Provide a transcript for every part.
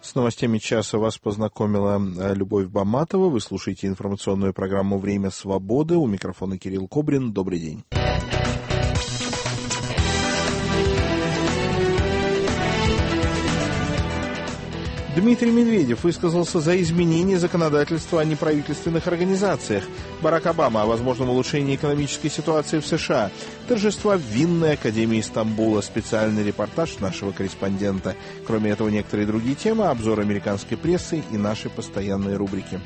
С новостями часа вас познакомила Любовь Баматова. Вы слушаете информационную программу «Время свободы». У микрофона Кирилл Кобрин. Добрый день. Дмитрий Медведев высказался за изменение законодательства о неправительственных организациях. Барак Обама о возможном улучшении экономической ситуации в США. Торжества в Винной академии Стамбула. Специальный репортаж нашего корреспондента. Кроме этого, некоторые другие темы, обзор американской прессы и наши постоянные рубрики.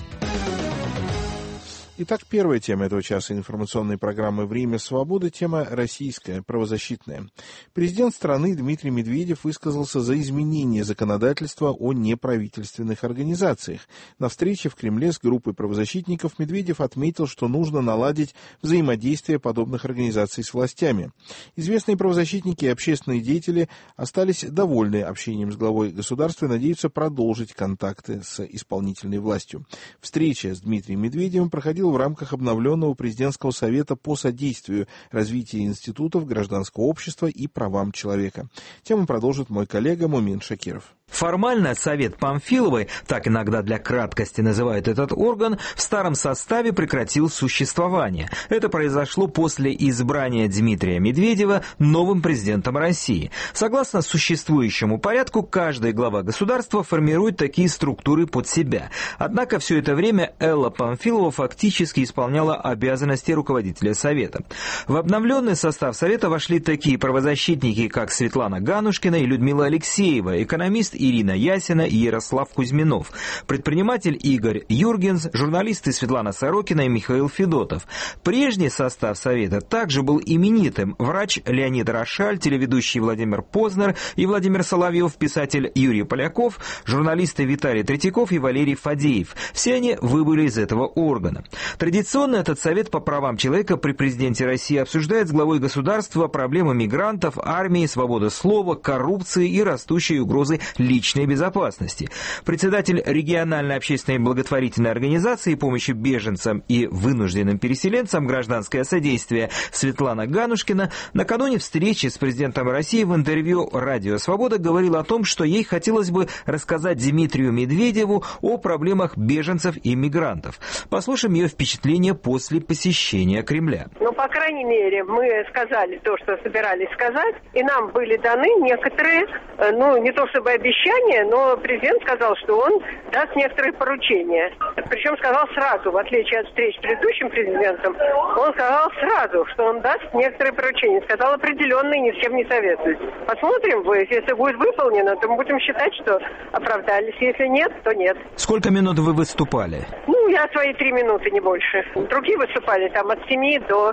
Итак, первая тема этого часа информационной программы «Время свободы» — тема российская, правозащитная. Президент страны Дмитрий Медведев высказался за изменение законодательства о неправительственных организациях. На встрече в Кремле с группой правозащитников Медведев отметил, что нужно наладить взаимодействие подобных организаций с властями. Известные правозащитники и общественные деятели остались довольны общением с главой государства и надеются продолжить контакты с исполнительной властью. Встреча с Дмитрием Медведевым проходила в рамках обновленного президентского совета по содействию развитию институтов гражданского общества и правам человека. Тему продолжит мой коллега Мумин Шакиров. Формально Совет Памфиловой, так иногда для краткости называют этот орган, в старом составе прекратил существование. Это произошло после избрания Дмитрия Медведева новым президентом России. Согласно существующему порядку, каждая глава государства формирует такие структуры под себя. Однако все это время Элла Памфилова фактически исполняла обязанности руководителя Совета. В обновленный состав Совета вошли такие правозащитники, как Светлана Ганушкина и Людмила Алексеева, экономист Ирина Ясина и Ярослав Кузьминов, предприниматель Игорь Юргенс, журналисты Светлана Сорокина и Михаил Федотов. Прежний состав Совета также был именитым: врач Леонид Рошаль, телеведущий Владимир Познер и Владимир Соловьев, писатель Юрий Поляков, журналисты Виталий Третьяков и Валерий Фадеев. Все они выбыли из этого органа. Традиционно этот Совет по правам человека при президенте России обсуждает с главой государства проблемы мигрантов, армии, свободы слова, коррупции и растущей угрозы личной безопасности. Председатель региональной общественной благотворительной организации помощи беженцам и вынужденным переселенцам «Гражданское содействие» Светлана Ганушкина накануне встречи с президентом России в интервью «Радио Свобода» говорила о том, что ей хотелось бы рассказать Дмитрию Медведеву о проблемах беженцев и мигрантов. Послушаем ее впечатление после посещения Кремля. По крайней мере, мы сказали то, что собирались сказать, и нам были даны некоторые, не то чтобы обещания, но президент сказал, что он даст некоторые поручения. Причем сказал сразу, в отличие от встреч с предыдущим президентом, он сказал сразу, что он даст некоторые поручения. Сказал определенные, ни с кем не советуюсь. Посмотрим, если будет выполнено, то мы будем считать, что оправдались. Если нет, то нет. Сколько минут вы выступали? Я свои 3 минуты, не больше. Другие выступали там от 7 до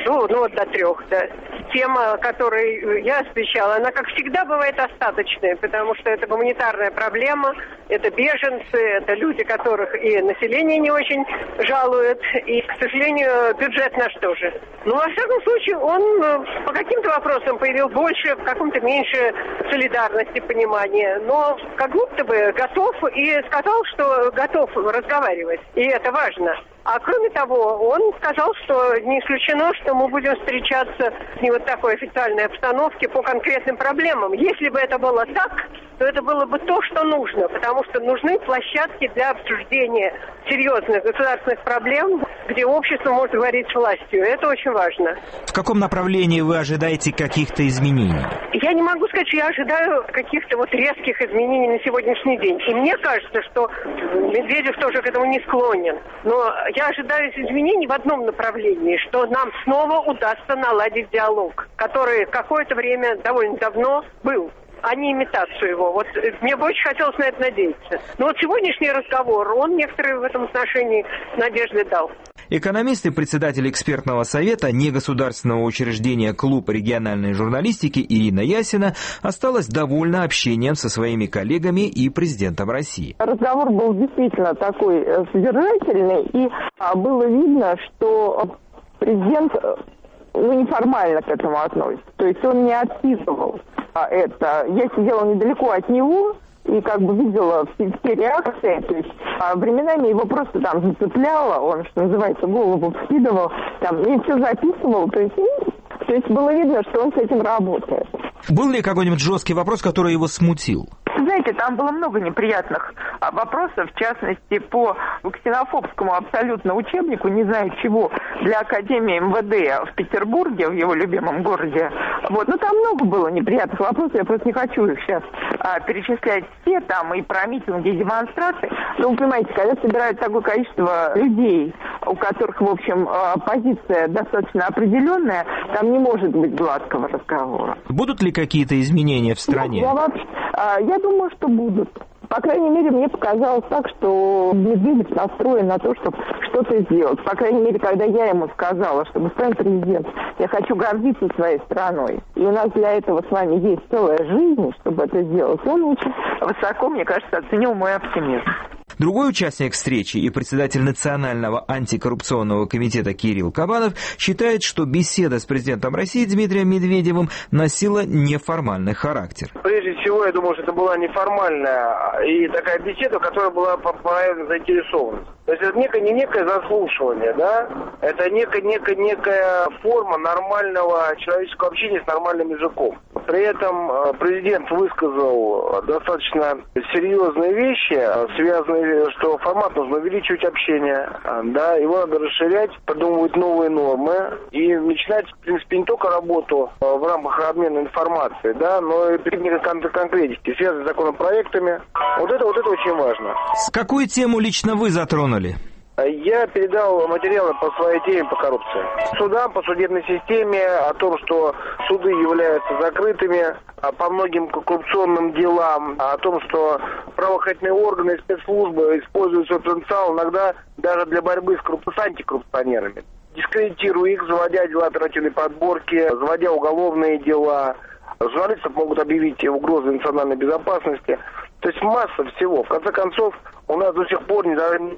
3. Да. Тема, которую я освещала, она, как всегда, бывает остаточная, потому что это гуманитарная проблема, это беженцы, это люди, которых и население не очень жалует, и, к сожалению, бюджет наш тоже. Во всяком случае, он по каким-то вопросам появил больше, в каком-то меньше солидарности, понимания, но как будто бы готов, и сказал, что готов разговаривать, и это важно. А кроме того, он сказал, что не исключено, что мы будем встречаться в не такой официальной обстановке по конкретным проблемам. Если бы это было так, то это было бы то, что нужно, потому что нужны площадки для обсуждения серьезных государственных проблем, где общество может говорить с властью. Это очень важно. В каком направлении вы ожидаете каких-то изменений? Я не могу сказать, что я ожидаю каких-то резких изменений на сегодняшний день. И мне кажется, что Медведев тоже к этому не склонен. Но я ожидаю изменений в одном направлении, что нам снова удастся наладить диалог, который какое-то время довольно давно был, а не имитацию его. Мне бы очень хотелось на это надеяться. Но сегодняшний разговор, он некоторые в этом отношении надежды дал. Экономист и председатель экспертного совета негосударственного учреждения «Клуб региональной журналистики» Ирина Ясина осталась довольна общением со своими коллегами и президентом России. Разговор был действительно такой содержательный, и было видно, что президент неформально к этому относится. То есть он не отписывал это. Я сидела недалеко от него и видела все реакции. То есть временами его просто зацепляло, он, что называется, голову вскидывал, и все записывал. То есть было видно, что он с этим работает. Был ли какой-нибудь жесткий вопрос, который его смутил? Знаете, знаете, там было много неприятных вопросов, в частности, по ксенофобскому абсолютно учебнику, не знаю чего, для Академии МВД в Петербурге, в его любимом городе. Вот. Но там много было неприятных вопросов, я просто не хочу их сейчас перечислять все, там и про митинги, и демонстрации. Но вы понимаете, когда собирают такое количество людей, у которых, в общем, позиция достаточно определенная, там не может быть гладкого разговора. Будут ли какие-то изменения в стране? Я думаю, что будут. По крайней мере, мне показалось так, что Медведев настроен на то, чтобы что-то сделать. По крайней мере, когда я ему сказала, что господин президент, я хочу гордиться своей страной, и у нас для этого с вами есть целая жизнь, чтобы это сделать, он очень высоко, мне кажется, оценил мой оптимизм. Другой участник встречи и председатель Национального антикоррупционного комитета Кирилл Кабанов считает, что беседа с президентом России Дмитрием Медведевым носила неформальный характер. Прежде всего, я думаю, что это была неформальная и такая беседа, которая была правильно заинтересована. То есть это не некое заслушивание, да? Это некая форма нормального человеческого общения с нормальным языком. При этом президент высказал достаточно серьезные вещи, связанные, что формат нужно увеличивать общение, да, его надо расширять, придумывать новые нормы и начинать, в принципе, не только работу в рамках обмена информацией, да, но и перед конкретики, связанные с законопроектами. Вот это очень важно. С какую тему лично вы затронули? Я передал материалы по своей теме по коррупции. Судам, по судебной системе, о том, что суды являются закрытыми по многим коррупционным делам, о том, что правоохранительные органы и спецслужбы используют свой потенциал иногда даже для борьбы с антикоррупционерами. Дискредитируя их, заводя дела оперативной подборки, заводя уголовные дела. Журналистов могут объявить угрозы национальной безопасности. То есть масса всего. В конце концов, у нас до сих пор не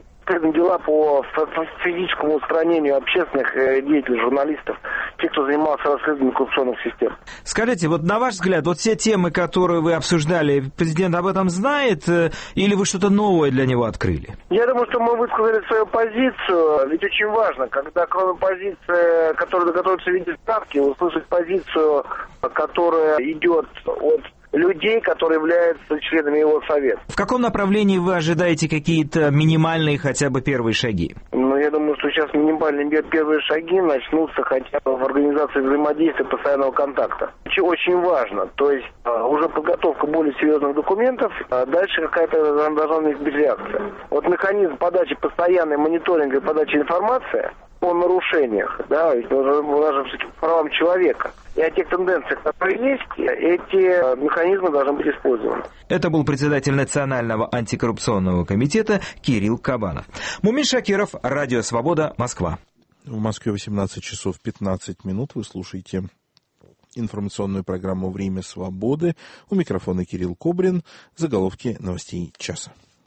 дела по физическому устранению общественных деятелей, журналистов, тех, кто занимался расследованием коррупционных систем. Скажите, вот на ваш взгляд, вот все темы, которые вы обсуждали, президент об этом знает, или вы что-то новое для него открыли? Я думаю, что мы высказали свою позицию, ведь очень важно, когда кроме позиции, которая готовится в виде ставки, услышать позицию, которая идет от людей, которые являются членами его совета. В каком направлении вы ожидаете какие-то минимальные хотя бы первые шаги? Я думаю, что сейчас минимальные первые шаги начнутся хотя бы в организации взаимодействия постоянного контакта. Очень важно, то есть уже подготовка более серьезных документов, а дальше какая-то должна быть реакция. Вот механизм подачи, постоянной мониторинга и подачи информации о нарушениях, да, ведь даже правам человека. И о тех тенденциях, которые есть, эти механизмы должны быть использованы. Это был председатель Национального антикоррупционного комитета Кирилл Кабанов. Мумин Шакиров, Радио Свобода, Москва. В Москве 18 часов 15 минут. Вы слушаете информационную программу «Время свободы». У микрофона Кирилл Кобрин. Заголовки новостей часа.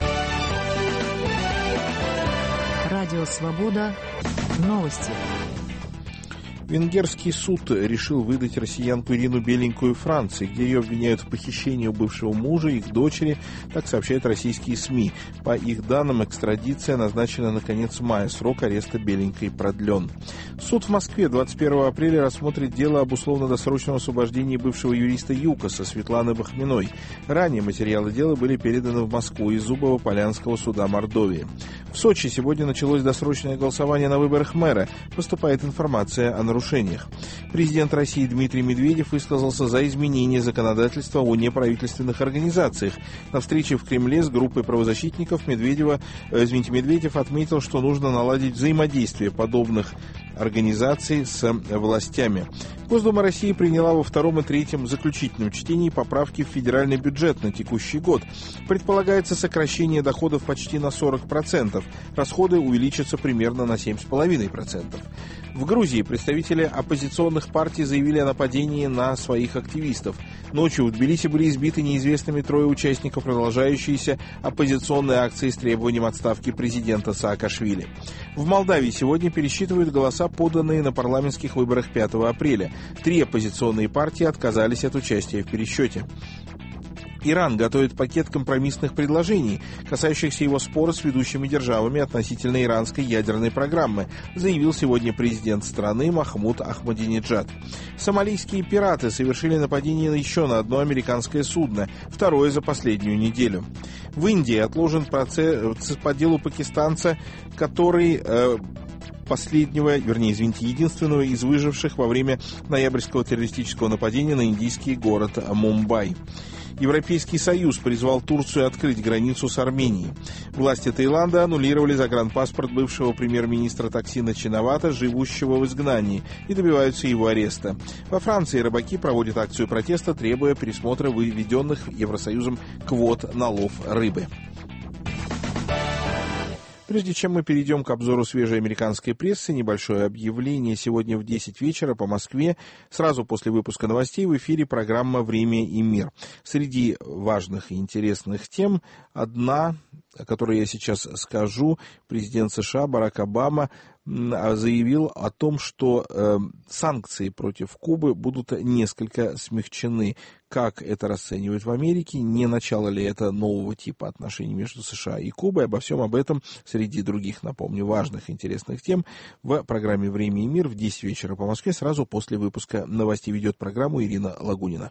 Радио Свобода. Новости. Венгерский суд решил выдать россиянку Ирину Беленькую Франции, где ее обвиняют в похищении у бывшего мужа, их дочери, так сообщают российские СМИ. По их данным, экстрадиция назначена на конец мая, срок ареста Беленькой продлен. Суд в Москве 21 апреля рассмотрит дело об условно-досрочном освобождении бывшего юриста ЮКОСа Светланы Бахминой. Ранее материалы дела были переданы в Москву из Зубово-Полянского суда Мордовии. В Сочи сегодня началось досрочное голосование на выборах мэра. Поступает информация о нарушениях. Президент России Дмитрий Медведев высказался за изменение законодательства о неправительственных организациях. На встрече в Кремле с группой правозащитников Медведев отметил, что нужно наладить взаимодействие подобных организаций с властями. Госдума России приняла во втором и третьем заключительном чтении поправки в федеральный бюджет на текущий год. Предполагается сокращение доходов почти на 40%. Расходы увеличатся примерно на 7,5%. В Грузии представители оппозиционных партий заявили о нападении на своих активистов. Ночью в Тбилиси были избиты неизвестными трое участников продолжающейся оппозиционной акции с требованием отставки президента Саакашвили. В Молдавии сегодня пересчитывают голоса, поданные на парламентских выборах 5 апреля. 3 оппозиционные партии отказались от участия в пересчете. Иран готовит пакет компромиссных предложений, касающихся его спора с ведущими державами относительно иранской ядерной программы, заявил сегодня президент страны Махмуд Ахмадинеджад. Сомалийские пираты совершили нападение еще на одно американское судно, второе за последнюю неделю. В Индии отложен процесс по делу пакистанца, который единственного из выживших во время ноябрьского террористического нападения на индийский город Мумбай. Европейский Союз призвал Турцию открыть границу с Арменией. Власти Таиланда аннулировали загранпаспорт бывшего премьер-министра Таксина Чинавата, живущего в изгнании, и добиваются его ареста. Во Франции рыбаки проводят акцию протеста, требуя пересмотра введенных Евросоюзом квот на лов рыбы. Прежде чем мы перейдем к обзору свежей американской прессы, небольшое объявление. Сегодня в 10 вечера по Москве, сразу после выпуска новостей, в эфире программа «Время и мир». Среди важных и интересных тем одна, о которой я сейчас скажу, президент США Барак Обама заявил о том, что санкции против Кубы будут несколько смягчены. Как это расценивают в Америке? Не начало ли это нового типа отношений между США и Кубой? Обо всем об этом, среди других, напомню, важных и интересных тем, в программе «Время и мир» в 10 вечера по Москве, сразу после выпуска новостей. Ведет программу Ирина Лагунина.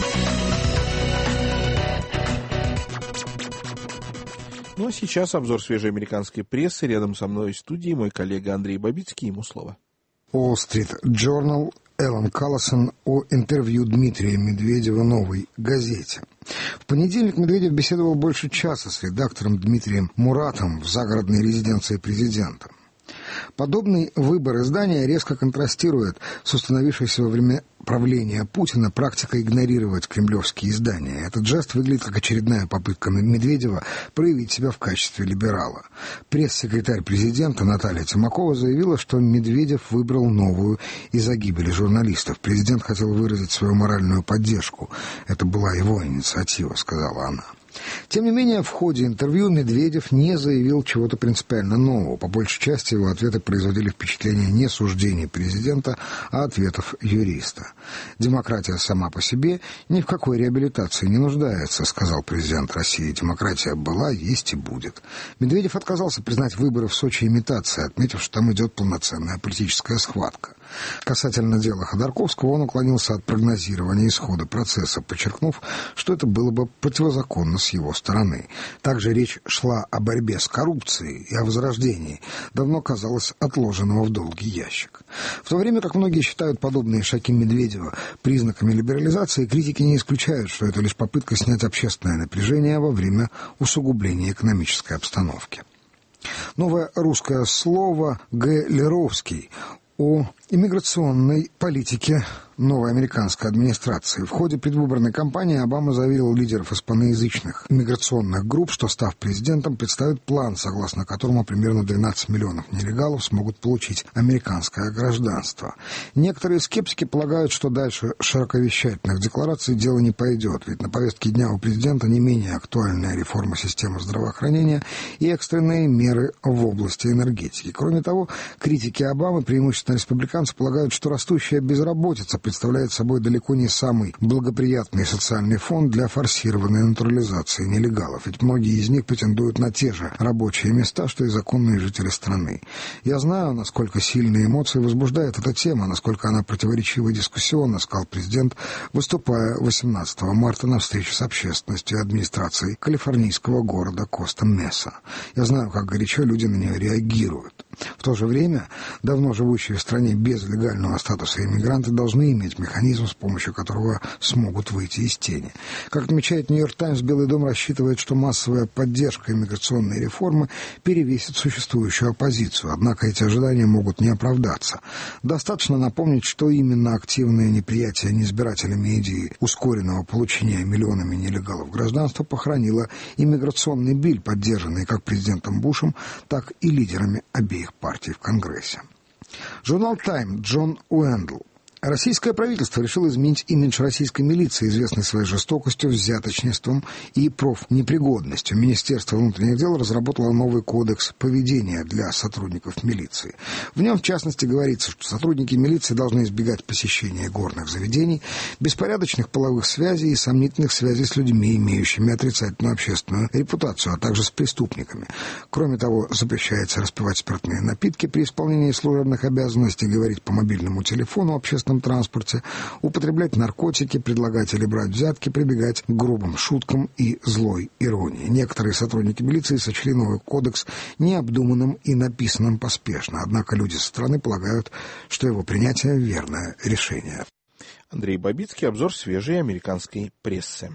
Ну а сейчас обзор свежей американской прессы. Рядом со мной в студии мой коллега Андрей Бабицкий. Ему слово. Wall Street Journal, Эллен Калласон о интервью Дмитрия Медведева «Новой газете». В понедельник Медведев беседовал больше часа с редактором Дмитрием Муратом в загородной резиденции президента. Подобный выбор издания резко контрастирует с установившейся во время правления Путина практикой игнорировать кремлевские издания. Этот жест выглядит как очередная попытка Медведева проявить себя в качестве либерала. Пресс-секретарь президента Наталья Тимакова заявила, что Медведев выбрал новую из-за гибели журналистов. Президент хотел выразить свою моральную поддержку. Это была его инициатива, сказала она. Тем не менее, в ходе интервью Медведев не заявил чего-то принципиально нового. По большей части его ответы производили впечатление не суждений президента, а ответов юриста. «Демократия сама по себе ни в какой реабилитации не нуждается», сказал президент России. «Демократия была, есть и будет». Медведев отказался признать выборы в Сочи имитацией, отметив, что там идет полноценная политическая схватка. Касательно дела Ходорковского, он уклонился от прогнозирования исхода процесса, подчеркнув, что это было бы противозаконно с его стороны. Также речь шла о борьбе с коррупцией и о возрождении, давно казалось отложенного в долгий ящик. В то время как многие считают подобные шаги Медведева признаками либерализации, критики не исключают, что это лишь попытка снять общественное напряжение во время усугубления экономической обстановки. Новое русское слово «Г. Леровский» о иммиграционной политике новой американской администрации. В ходе предвыборной кампании Обама заверил лидеров испаноязычных иммиграционных групп, что, став президентом, представит план, согласно которому примерно 12 миллионов нелегалов смогут получить американское гражданство. Некоторые скептики полагают, что дальше широковещательных деклараций дело не пойдет, ведь на повестке дня у президента не менее актуальная реформа системы здравоохранения и экстренные меры в области энергетики. Кроме того, критики Обамы, преимущественно республиканцы, полагают, что растущая безработица представляет собой далеко не самый благоприятный социальный фон для форсированной натурализации нелегалов, ведь многие из них претендуют на те же рабочие места, что и законные жители страны. Я знаю, насколько сильные эмоции возбуждает эта тема, насколько она противоречива и дискуссионна, сказал президент, выступая 18 марта на встрече с общественностью и администрацией калифорнийского города Коста-Меса. Я знаю, как горячо люди на нее реагируют. В то же время давно живущие в стране без легального статуса иммигранты должны иметь механизм, с помощью которого смогут выйти из тени. Как отмечает «Нью-Йорк Таймс», Белый дом рассчитывает, что массовая поддержка иммиграционной реформы перевесит существующую оппозицию, однако эти ожидания могут не оправдаться. Достаточно напомнить, что именно активное неприятие неизбирателями идеи ускоренного получения миллионами нелегалов гражданства похоронило иммиграционный биль, поддержанный как президентом Бушем, так и лидерами обеих партий в Конгрессе. Журнал «Тайм» Джон Уэндл. Российское правительство решило изменить имидж российской милиции, известной своей жестокостью, взяточничеством и профнепригодностью. Министерство внутренних дел разработало новый кодекс поведения для сотрудников милиции. В нем, в частности, говорится, что сотрудники милиции должны избегать посещения горных заведений, беспорядочных половых связей и сомнительных связей с людьми, имеющими отрицательную общественную репутацию, а также с преступниками. Кроме того, запрещается распивать спиртные напитки при исполнении служебных обязанностей, говорить по мобильному телефону в общественном транспорте, употреблять наркотики, предлагать или брать взятки, прибегать к грубым шуткам и злой иронии. Некоторые сотрудники милиции сочли новый кодекс необдуманным и написанным поспешно, однако люди со стороны полагают, что его принятие — верное решение. Андрей Бабицкий, обзор свежей американской прессы.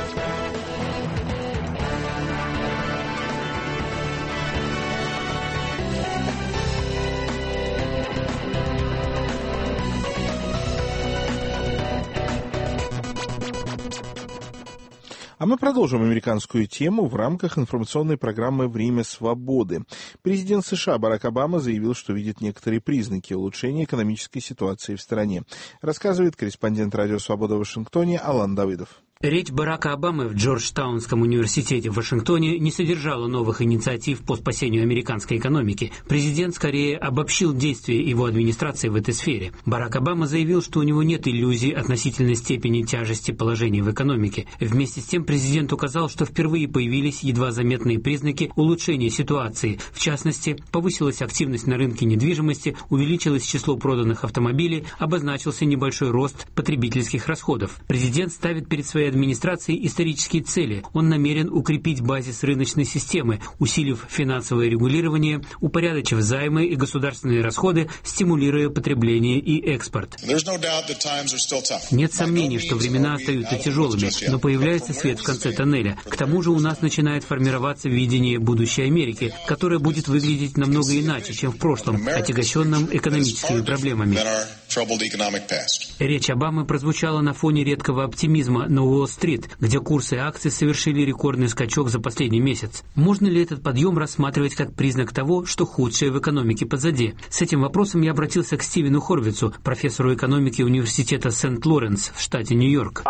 А мы продолжим американскую тему в рамках информационной программы «Время свободы». Президент США Барак Обама заявил, что видит некоторые признаки улучшения экономической ситуации в стране. Рассказывает корреспондент «Радио Свобода» в Вашингтоне Алан Давыдов. Речь Барака Обамы в Джорджтаунском университете в Вашингтоне не содержала новых инициатив по спасению американской экономики. Президент скорее обобщил действия его администрации в этой сфере. Барак Обама заявил, что у него нет иллюзий относительно степени тяжести положения в экономике. Вместе с тем президент указал, что впервые появились едва заметные признаки улучшения ситуации. В частности, повысилась активность на рынке недвижимости, увеличилось число проданных автомобилей, обозначился небольшой рост потребительских расходов. Президент ставит перед своей администрации исторические цели. Он намерен укрепить базис рыночной системы, усилив финансовое регулирование, упорядочив займы и государственные расходы, стимулируя потребление и экспорт. Нет сомнений, что времена остаются тяжелыми, но появляется свет в конце тоннеля. К тому же у нас начинает формироваться видение будущей Америки, которое будет выглядеть намного иначе, чем в прошлом, отягощенном экономическими проблемами. Речь Обамы прозвучала на фоне редкого оптимизма на Уолл-стрит, где курсы акций совершили рекордный скачок за последний месяц. Можно ли этот подъем рассматривать как признак того, что худшее в экономике позади? С этим вопросом я обратился к Стивену Хорвицу, профессору экономики университета Сент-Лоренс в штате Нью-Йорк.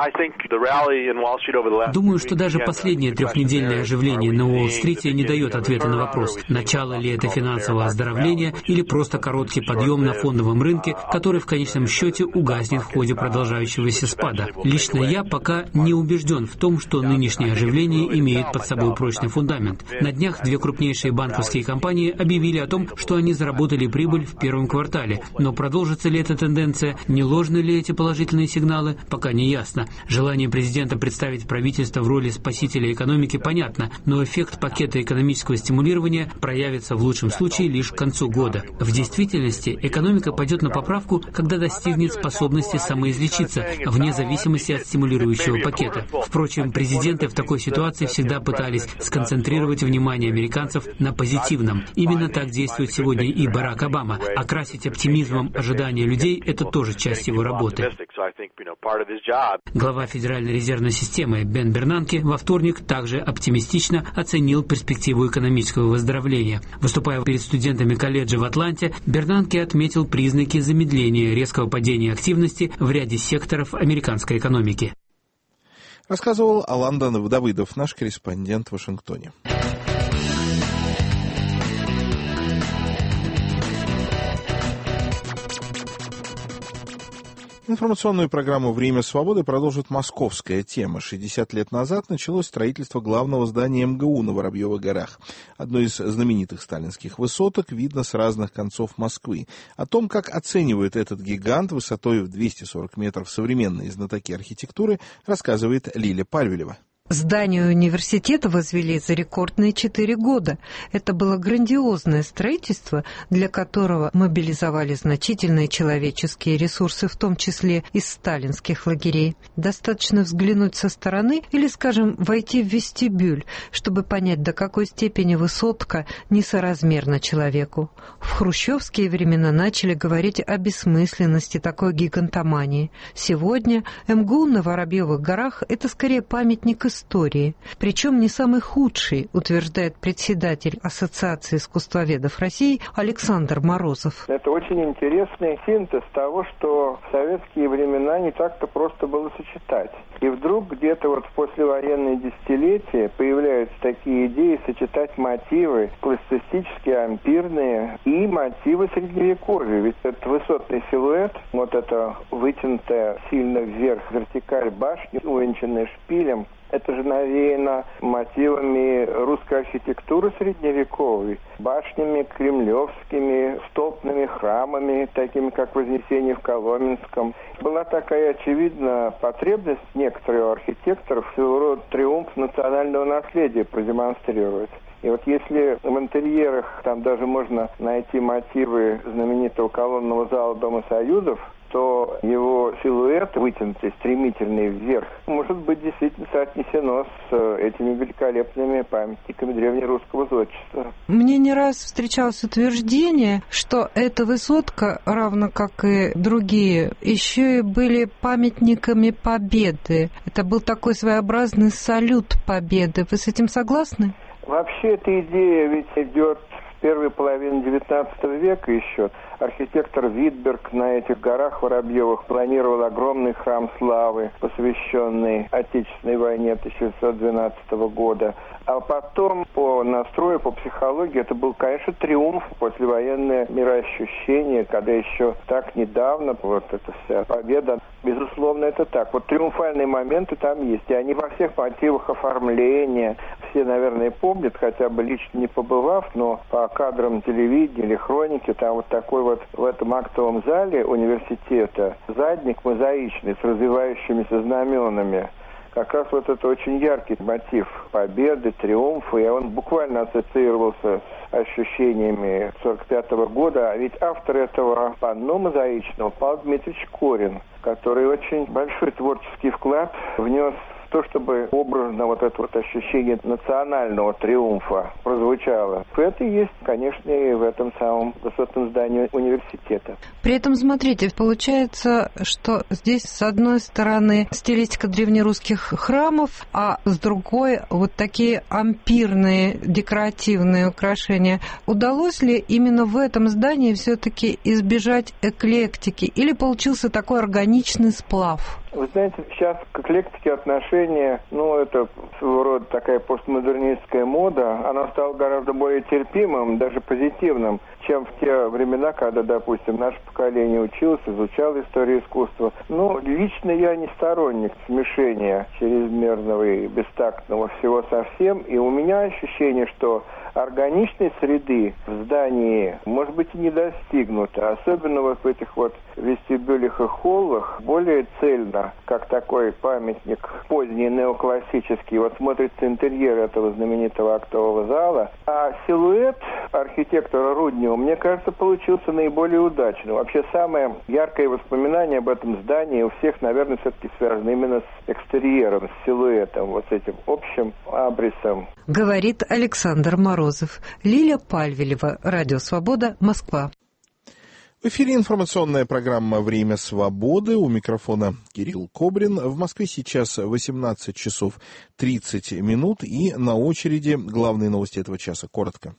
Думаю, что даже последнее трехнедельное оживление на Уолл-стрите не дает ответа на вопрос, начало ли это финансового оздоровления или просто короткий подъем на фондовом рынке, который в конечном счете угаснет в ходе продолжающегося спада. Лично я пока не убежден в том, что нынешнее оживление имеет под собой прочный фундамент. На днях две крупнейшие банковские компании объявили о том, что они заработали прибыль в первом квартале. Но продолжится ли эта тенденция, не ложны ли эти положительные сигналы, пока не ясно. Желание президента представить правительство в роли спасителя экономики понятно, но эффект пакета экономического стимулирования проявится в лучшем случае лишь к концу года. В действительности экономика пойдет на поправку, когда достигнет способности самоизлечиться, вне зависимости от стимулирующего пакета. Впрочем, президенты в такой ситуации всегда пытались сконцентрировать внимание американцев на позитивном. Именно так действует сегодня и Барак Обама. Окрасить оптимизмом ожидания людей – это тоже часть его работы. Глава Федеральной резервной системы Бен Бернанке во вторник также оптимистично оценил перспективу экономического выздоровления. Выступая перед студентами колледжа в Атланте, Бернанке отметил признаки замедления резкого падения активности в ряде секторов американской экономики. Рассказывал Алан Давыдов, наш корреспондент в Вашингтоне. Информационную программу «Время свободы» продолжит московская тема. 60 лет назад началось строительство главного здания МГУ на Воробьевых горах. Одно из знаменитых сталинских высоток видно с разных концов Москвы. О том, как оценивают этот гигант высотой в 240 метров современные знатоки архитектуры, рассказывает Лиля Пальвелева. Здание университета возвели за рекордные 4 года. Это было грандиозное строительство, для которого мобилизовали значительные человеческие ресурсы, в том числе из сталинских лагерей. Достаточно взглянуть со стороны или, скажем, войти в вестибюль, чтобы понять, до какой степени высотка несоразмерна человеку. В хрущевские времена начали говорить о бессмысленности такой гигантомании. Сегодня МГУ на Воробьевых горах – это скорее памятник истории, истории. Причем не самый худший, утверждает председатель Ассоциации искусствоведов России Александр Морозов. Это очень интересный синтез того, что в советские времена не так-то просто было сочетать. И вдруг где-то в послевоенные десятилетия появляются такие идеи сочетать мотивы классицистические, ампирные и мотивы средневековья. Ведь этот высотный силуэт, вот эта вытянутая сильно вверх вертикаль башни, увенчанная шпилем, это же навеяно мотивами русской архитектуры средневековой, башнями кремлевскими, столпными храмами, такими как Вознесение в Коломенском. Была такая, очевидно, потребность некоторых архитекторов своего рода триумф национального наследия продемонстрировать. И вот если в интерьерах там даже можно найти мотивы знаменитого колонного зала Дома Союзов, то его силуэт, вытянутый, стремительный вверх, может быть действительно соотнесено с этими великолепными памятниками древнерусского зодчества. Мне не раз встречалось утверждение, что эта высотка, равно как и другие, еще и были памятниками Победы. Это был такой своеобразный салют Победы. Вы с этим согласны? Вообще эта идея ведь идет с первой половины XIX века еще. Архитектор Витберг на этих горах Воробьевых планировал огромный храм славы, посвященный Отечественной войне 1912 года. А потом по настрою, по психологии, это был, конечно, триумф, послевоенное мироощущение, когда еще так недавно, вот эта вся победа, безусловно, это так. Вот триумфальные моменты там есть, и они во всех мотивах оформления. Все, наверное, помнят, хотя бы лично не побывав, но по кадрам телевидения или хроники, там вот такой вот в этом актовом зале университета задник мозаичный с развивающимися знаменами. Как раз вот это очень яркий мотив победы, триумфа, и он буквально ассоциировался с ощущениями 1945 года. А ведь автор этого панно мозаичного Павел Дмитриевич Корин, который очень большой творческий вклад внес в то, чтобы образно вот это вот ощущение национального триумфа прозвучало. Это есть, конечно, и в этом самом высотном здании университета. При этом, смотрите, получается, что здесь, с одной стороны, стилистика древнерусских храмов, а с другой вот такие ампирные декоративные украшения. Удалось ли именно в этом здании все-таки избежать эклектики? Или получился такой органичный сплав? Вы знаете, сейчас к эклектике отношение, это своего рода такая постмодернистская мода, она стала гораздо более терпимым, даже позитивным, чем в те времена, когда, допустим, наше поколение училось, изучало историю искусства. Лично я не сторонник смешения чрезмерного и бестактного всего совсем, и у меня ощущение, что органичной среды в здании, может быть, и не достигнуто. Особенно вот в этих вот вестибюлях и холлах более цельно, как такой памятник поздний неоклассический, вот смотрится интерьер этого знаменитого актового зала. А силуэт архитектора Руднева, мне кажется, получился наиболее удачным. Вообще, самое яркое воспоминание об этом здании у всех, наверное, все-таки связано именно с экстерьером, с силуэтом, вот с этим общим абрисом. Говорит Александр Морозов. Лилия Пальвелева, Радио Свобода, Москва. В эфире информационная программа «Время свободы». У микрофона Кирилл Кобрин. В Москве сейчас 18 часов 30 минут. И на очереди главные новости этого часа. Коротко.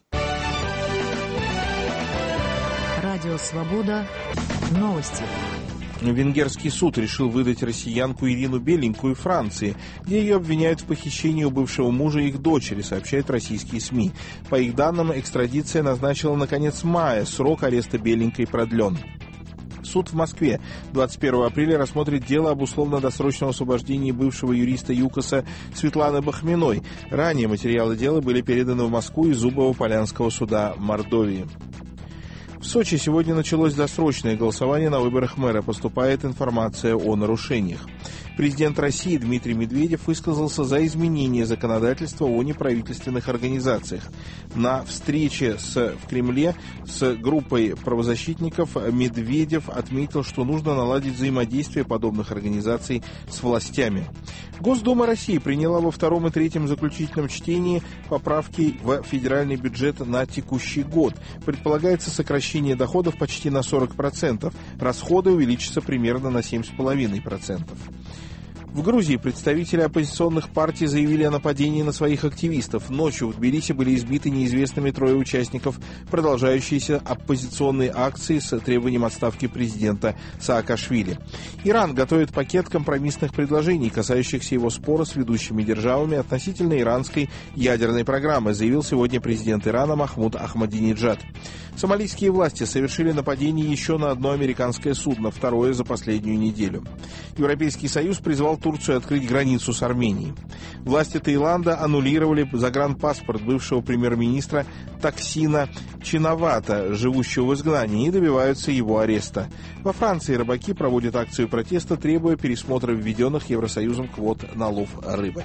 Радио Свобода. Новости. Венгерский суд решил выдать россиянку Ирину Беленькую Франции, где ее обвиняют в похищении у бывшего мужа их дочери, сообщают российские СМИ. По их данным, экстрадиция назначила на конец мая, срок ареста Беленькой продлен. Суд в Москве 21 апреля рассмотрит дело об условно-досрочном освобождении бывшего юриста ЮКОСа Светланы Бахминой. Ранее материалы дела были переданы в Москву из Зубово-Полянского суда Мордовии. В Сочи сегодня началось досрочное голосование на выборах мэра. Поступает информация о нарушениях. Президент России Дмитрий Медведев высказался за изменение законодательства о неправительственных организациях. На встрече в Кремле с группой правозащитников Медведев отметил, что нужно наладить взаимодействие подобных организаций с властями. Госдума России приняла во втором и третьем заключительном чтении поправки в федеральный бюджет на текущий год. Предполагается сокращение доходов почти на 40%. Расходы увеличатся примерно на 7,5%. В Грузии представители оппозиционных партий заявили о нападении на своих активистов. Ночью в Тбилиси были избиты неизвестными 3 участников продолжающейся оппозиционной акции с требованием отставки президента Саакашвили. Иран готовит пакет компромиссных предложений, касающихся его спора с ведущими державами относительно иранской ядерной программы, заявил сегодня президент Ирана Махмуд Ахмадинеджад. Сомалийские власти совершили нападение еще на одно американское судно, второе за последнюю неделю. Европейский Союз призвал Турцию открыть границу с Арменией. Власти Таиланда аннулировали загранпаспорт бывшего премьер-министра Таксина Чинавата, живущего в изгнании, и добиваются его ареста. Во Франции рыбаки проводят акцию протеста, требуя пересмотра введенных Евросоюзом квот на лов рыбы.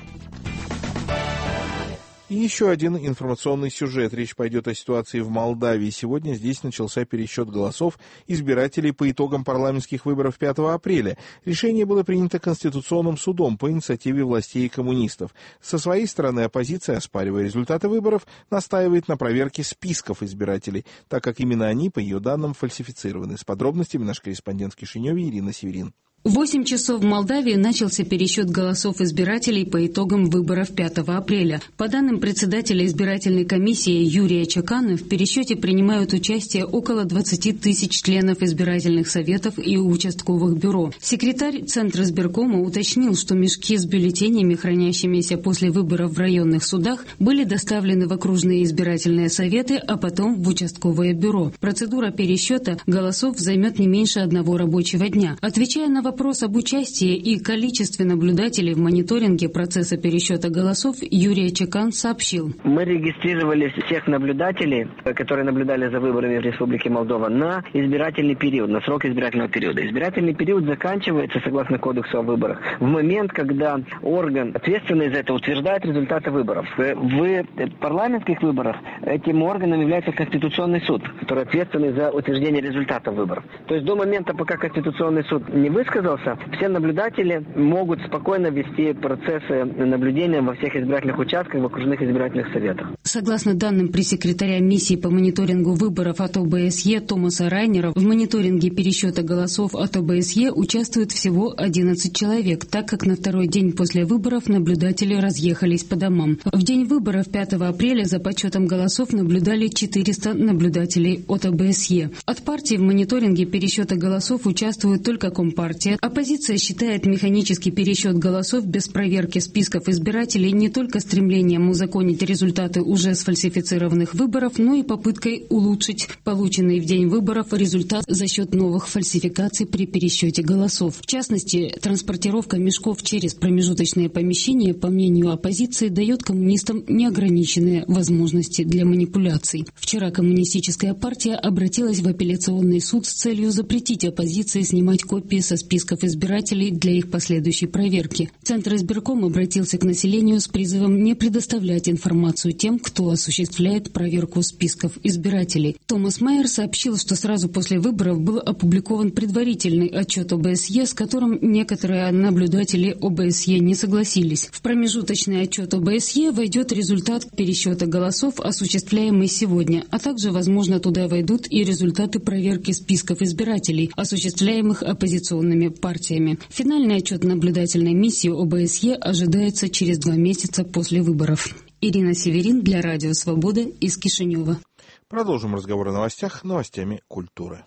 И еще один информационный сюжет. Речь пойдет о ситуации в Молдавии. Сегодня здесь начался пересчет голосов избирателей по итогам парламентских выборов 5 апреля. Решение было принято Конституционным судом по инициативе властей и коммунистов. Со своей стороны оппозиция, оспаривая результаты выборов, настаивает на проверке списков избирателей, так как именно они, по ее данным, фальсифицированы. С подробностями наш корреспондент в Кишиневе Ирина Северин. В 8 часов в Молдавии начался пересчет голосов избирателей по итогам выборов 5 апреля. По данным председателя избирательной комиссии Юрия Чекана, в пересчете принимают участие около 20 тысяч членов избирательных советов и участковых бюро. Секретарь Центра избиркома уточнил, что мешки с бюллетенями, хранящимися после выборов в районных судах, были доставлены в окружные избирательные советы, а потом в участковое бюро. Процедура пересчета голосов займет не меньше 1 рабочего дня. Отвечая на вопрос об участии и количестве наблюдателей в мониторинге процесса пересчета голосов, Юрий Чекан сообщил. Мы регистрировали всех наблюдателей, которые наблюдали за выборами в Республике Молдова, на избирательный период, на срок избирательного периода. Избирательный период заканчивается, согласно Кодексу о выборах, в момент, когда орган, ответственный за это, утверждает результаты выборов. В парламентских выборах этим органом является Конституционный суд, который ответственный за утверждение результатов выборов. То есть до момента, пока Конституционный суд не высказался, все наблюдатели могут спокойно вести процессы наблюдения во всех избирательных участках, в окружных избирательных советах. Согласно данным пресс-секретаря миссии по мониторингу выборов от ОБСЕ Томаса Райнера, в мониторинге пересчета голосов от ОБСЕ участвует всего 11 человек, так как на второй день после выборов наблюдатели разъехались по домам. В день выборов 5 апреля за подсчетом голосов наблюдали 400 наблюдателей от ОБСЕ. От партий в мониторинге пересчета голосов участвует только Компартия. Оппозиция считает механический пересчет голосов без проверки списков избирателей не только стремлением узаконить результаты уже сфальсифицированных выборов, но и попыткой улучшить полученный в день выборов результат за счет новых фальсификаций при пересчете голосов. В частности, транспортировка мешков через промежуточные помещения, по мнению оппозиции, дает коммунистам неограниченные возможности для манипуляций. Вчера коммунистическая партия обратилась в апелляционный суд с целью запретить оппозиции снимать копии со списков избирателей для их последующей проверки. Центр избирком обратился к населению с призывом не предоставлять информацию тем, кто осуществляет проверку списков избирателей. Томас Майер сообщил, что сразу после выборов был опубликован предварительный отчет ОБСЕ, с которым некоторые наблюдатели ОБСЕ не согласились. В промежуточный отчет ОБСЕ войдет результат пересчета голосов, осуществляемый сегодня, а также, возможно, туда войдут и результаты проверки списков избирателей, осуществляемых оппозиционными партиями. Финальный отчет наблюдательной миссии ОБСЕ ожидается через 2 месяца после выборов. Ирина Северин для Радио Свобода из Кишинева. Продолжим разговор о новостях новостями культуры.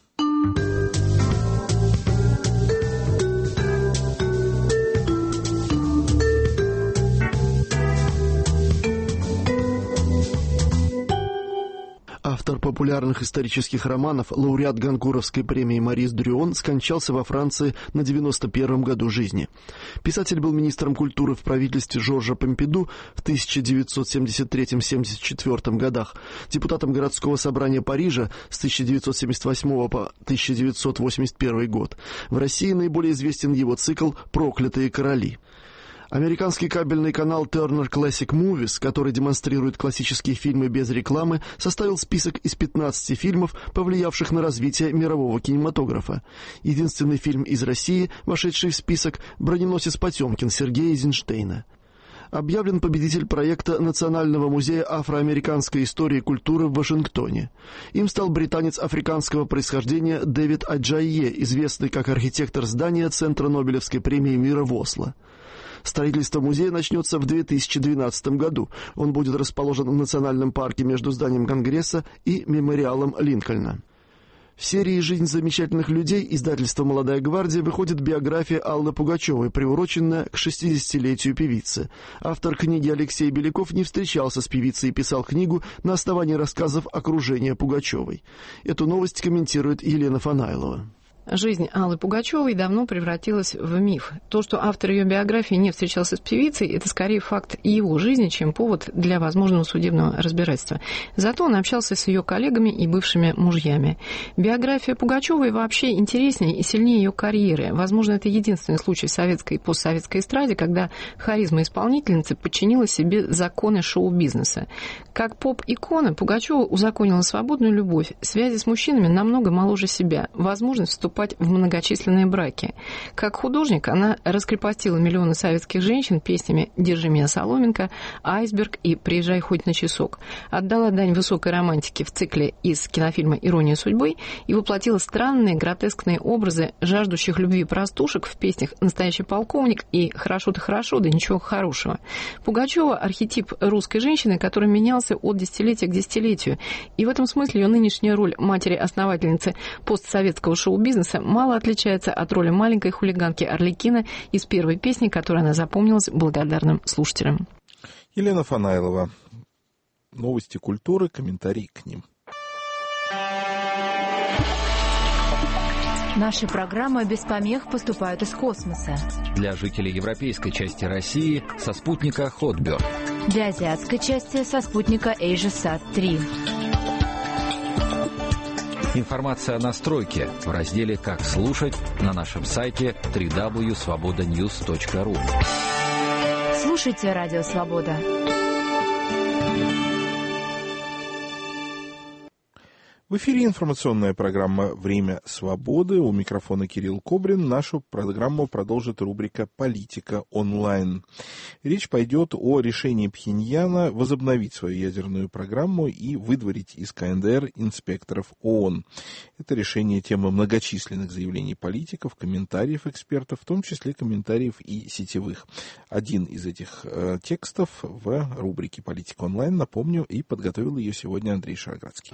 Автор популярных исторических романов, лауреат Гонкуровской премии Марис Дрюон, скончался во Франции на 91-м году жизни. Писатель был министром культуры в правительстве Жоржа Помпиду в 1973-74 годах, депутатом городского собрания Парижа с 1978 по 1981 год. В России наиболее известен его цикл «Проклятые короли». Американский кабельный канал Turner Classic Movies, который демонстрирует классические фильмы без рекламы, составил список из 15 фильмов, повлиявших на развитие мирового кинематографа. Единственный фильм из России, вошедший в список, «Броненосец Потемкин» Сергея Эйзенштейна. Объявлен победитель проекта Национального музея афроамериканской истории и культуры в Вашингтоне. Им стал британец африканского происхождения Дэвид Аджайе, известный как архитектор здания Центра Нобелевской премии мира в Осло. Строительство музея начнется в 2012 году. Он будет расположен в Национальном парке между зданием Конгресса и мемориалом Линкольна. В серии «Жизнь замечательных людей» издательства «Молодая гвардия» выходит биография Аллы Пугачевой, приуроченная к 60-летию певицы. Автор книги Алексей Беляков не встречался с певицей и писал книгу на основании рассказов окружения Пугачевой. Эту новость комментирует Елена Фанайлова. Жизнь Аллы Пугачевой давно превратилась в миф. То, что автор ее биографии не встречался с певицей, это скорее факт его жизни, чем повод для возможного судебного разбирательства. Зато он общался с ее коллегами и бывшими мужьями. Биография Пугачевой вообще интереснее и сильнее ее карьеры. Возможно, это единственный случай в советской и постсоветской эстраде, когда харизма исполнительницы подчинила себе законы шоу-бизнеса. Как поп-икона Пугачева узаконила свободную любовь, связи с мужчинами намного моложе себя, возможность вступать в многочисленные браки. Как художник она раскрепостила миллионы советских женщин песнями «Держи меня, Соломенко», «Айсберг» и «Приезжай хоть на часок». Отдала дань высокой романтике в цикле из кинофильма «Ирония судьбы» и воплотила странные гротескные образы жаждущих любви простушек в песнях «Настоящий полковник» и «Хорошо-то хорошо, да ничего хорошего». Пугачева – архетип русской женщины, который менялся от десятилетия к десятилетию. И в этом смысле ее нынешняя роль матери-основательницы постсоветского шоу-бизнеса мало отличается от роли маленькой хулиганки Арлекино из первой песни, которой она запомнилась благодарным слушателям. Елена Фанайлова. Новости культуры, комментарии к ним. Наши программы без помех поступают из космоса. Для жителей европейской части России со спутника Hotbird. Для азиатской части со спутника AsiaSat-3. Информация о настройке в разделе «Как слушать» на нашем сайте www.svobodanews.ru. Слушайте Радио Свобода. В эфире информационная программа «Время свободы». У микрофона Кирилл Кобрин. Нашу программу продолжит рубрика «Политика онлайн». Речь пойдет о решении Пхеньяна возобновить свою ядерную программу и выдворить из КНДР инспекторов ООН. Это решение тема многочисленных заявлений политиков, комментариев экспертов, в том числе комментариев и сетевых. Один из этих текстов в рубрике «Политика онлайн», напомню, и подготовил ее сегодня Андрей Шароградский.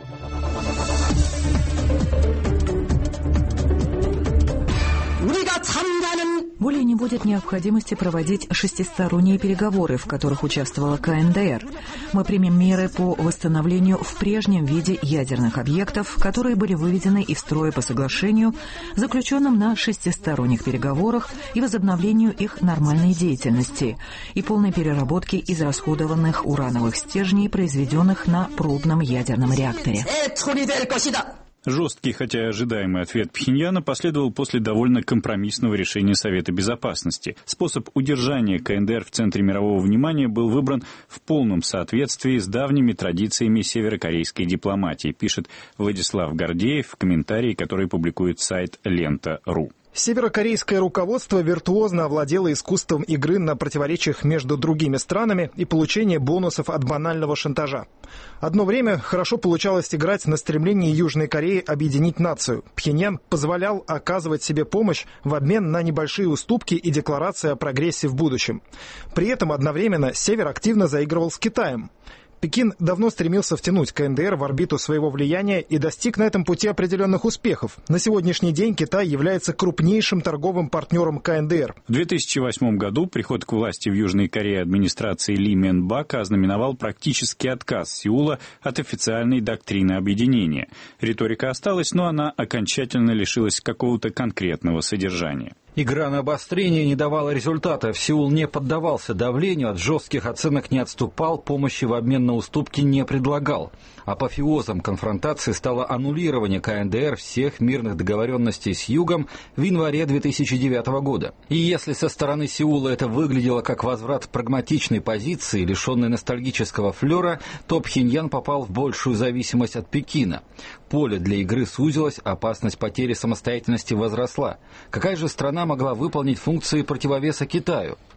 Более не будет необходимости проводить шестисторонние переговоры, в которых участвовала КНДР. Мы примем меры по восстановлению в прежнем виде ядерных объектов, которые были выведены из строя по соглашению, заключенным на шестисторонних переговорах, и возобновлению их нормальной деятельности, и полной переработки израсходованных урановых стержней, произведенных на пробном ядерном реакторе. Жесткий, хотя и ожидаемый ответ Пхеньяна последовал после довольно компромиссного решения Совета Безопасности. Способ удержания КНДР в центре мирового внимания был выбран в полном соответствии с давними традициями северокорейской дипломатии, пишет Владислав Гордеев в комментарии, который публикует сайт Лента.ру. Северокорейское руководство виртуозно овладело искусством игры на противоречиях между другими странами и получения бонусов от банального шантажа. Одно время хорошо получалось играть на стремлении Южной Кореи объединить нацию. Пхеньян позволял оказывать себе помощь в обмен на небольшие уступки и декларации о прогрессе в будущем. При этом одновременно Север активно заигрывал с Китаем. Пекин давно стремился втянуть КНДР в орбиту своего влияния и достиг на этом пути определенных успехов. На сегодняшний день Китай является крупнейшим торговым партнером КНДР. В 2008 году приход к власти в Южной Корее администрации Ли Мен Бака ознаменовал практический отказ Сеула от официальной доктрины объединения. Риторика осталась, но она окончательно лишилась какого-то конкретного содержания. Игра на обострение не давала результата. Сеул не поддавался давлению, от жестких оценок не отступал, помощи в обмен на уступки не предлагал. Апофеозом конфронтации стало аннулирование КНДР всех мирных договоренностей с Югом в январе 2009 года. И если со стороны Сеула это выглядело как возврат прагматичной позиции, лишенной ностальгического флера, то Пхеньян попал в большую зависимость от Пекина. Поле для игры сузилось, опасность потери самостоятельности возросла. Какая же страна могла выполнить функции противовеса Китаю?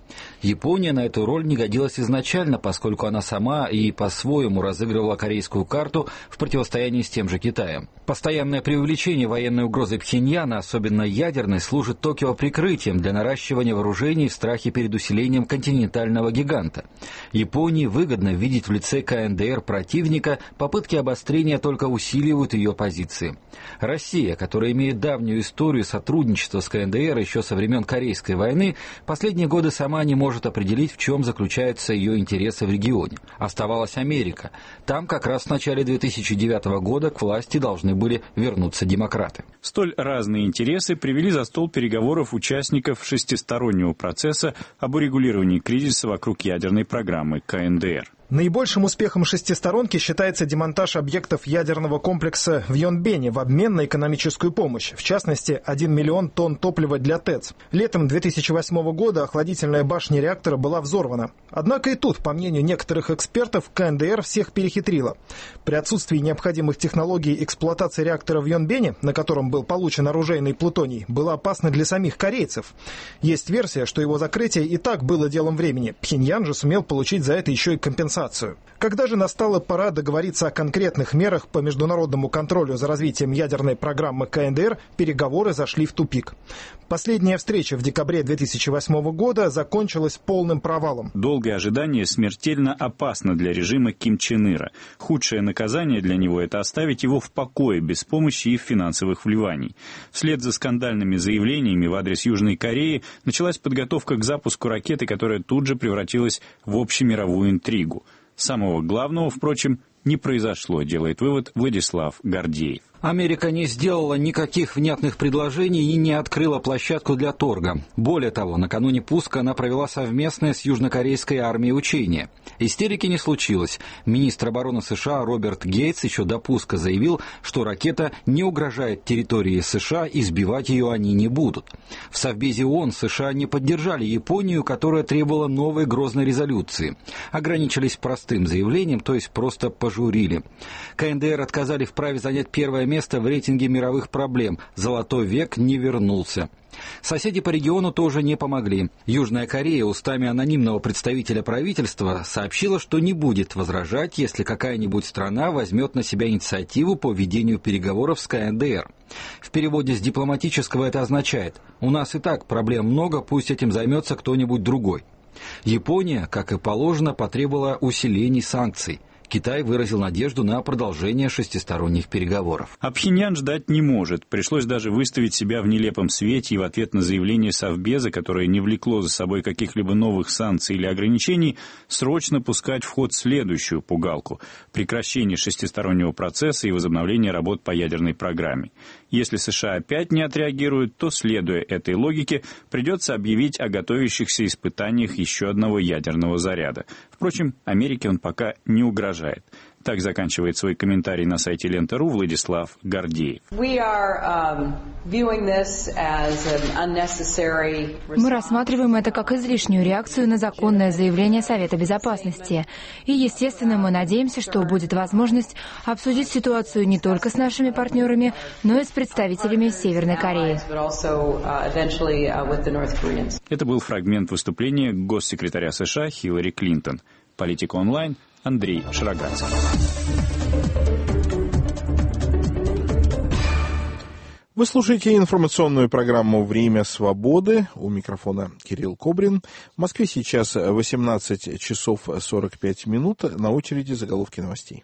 Япония на эту роль не годилась изначально, поскольку она сама и по-своему разыгрывала корейскую карту в противостоянии с тем же Китаем. Постоянное преувеличение военной угрозы Пхеньяна, особенно ядерной, служит Токио прикрытием для наращивания вооружений в страхе перед усилением континентального гиганта. Японии выгодно видеть в лице КНДР противника, попытки обострения только усиливают ее позиции. Россия, которая имеет давнюю историю сотрудничества с КНДР еще со времен Корейской войны, последние годы сама не может определить, в чем заключаются ее интересы в регионе. Оставалась Америка. Там как раз в начале 2009 года к власти должны были вернуться демократы. Столь разные интересы привели за стол переговоров участников шестистороннего процесса об урегулировании кризиса вокруг ядерной программы КНДР. Наибольшим успехом шестисторонки считается демонтаж объектов ядерного комплекса в Йонбене в обмен на экономическую помощь, в частности, 1 миллион тонн топлива для ТЭЦ. Летом 2008 года охладительная башня реактора была взорвана. Однако и тут, по мнению некоторых экспертов, КНДР всех перехитрила. При отсутствии необходимых технологий эксплуатации реактора в Йонбене, на котором был получен оружейный плутоний, было опасно для самих корейцев. Есть версия, что его закрытие и так было делом времени. Пхеньян же сумел получить за это еще и компенсацию. Когда же настала пора договориться о конкретных мерах по международному контролю за развитием ядерной программы КНДР, переговоры зашли в тупик. Последняя встреча в декабре 2008 года закончилась полным провалом. Долгое ожидание смертельно опасно для режима Ким Чен Ира. Худшее наказание для него – это оставить его в покое без помощи и финансовых вливаний. Вслед за скандальными заявлениями в адрес Южной Кореи началась подготовка к запуску ракеты, которая тут же превратилась в общемировую интригу. Самого главного, впрочем, не произошло, делает вывод Владислав Гордеев. Америка не сделала никаких внятных предложений и не открыла площадку для торга. Более того, накануне пуска она провела совместное с южнокорейской армией учение. Истерики не случилось. Министр обороны США Роберт Гейтс еще до пуска заявил, что ракета не угрожает территории США и сбивать ее они не будут. В Совбезе ООН США не поддержали Японию, которая требовала новой грозной резолюции. Ограничились простым заявлением, то есть просто пожурили. КНДР отказали в праве занять первое место в рейтинге мировых проблем. Золотой век не вернулся. Соседи по региону тоже не помогли. Южная Корея устами анонимного представителя правительства сообщила, что не будет возражать, если какая-нибудь страна возьмет на себя инициативу по ведению переговоров с КНДР. В переводе с дипломатического это означает: у нас и так проблем много, пусть этим займется кто-нибудь другой. Япония, как и положено, потребовала усилений санкций. Китай выразил надежду на продолжение шестисторонних переговоров. А Пхеньян ждать не может. Пришлось даже выставить себя в нелепом свете и в ответ на заявление Совбеза, которое не влекло за собой каких-либо новых санкций или ограничений, срочно пускать в ход следующую пугалку – прекращение шестистороннего процесса и возобновление работ по ядерной программе. Если США опять не отреагируют, то, следуя этой логике, придется объявить о готовящихся испытаниях еще одного ядерного заряда. Впрочем, Америке он пока не угрожает. Так заканчивает свой комментарий на сайте Лента.ру Владислав Гордеев. Мы рассматриваем это как излишнюю реакцию на законное заявление Совета Безопасности. И, естественно, мы надеемся, что будет возможность обсудить ситуацию не только с нашими партнерами, но и с представителями Северной Кореи. Это был фрагмент выступления госсекретаря США Хиллари Клинтон. Политика онлайн. Андрей Шароградский. Вы слушаете информационную программу «Время свободы». У микрофона Кирилл Кобрин. В Москве сейчас 18 часов 45 минут. На очереди заголовки новостей.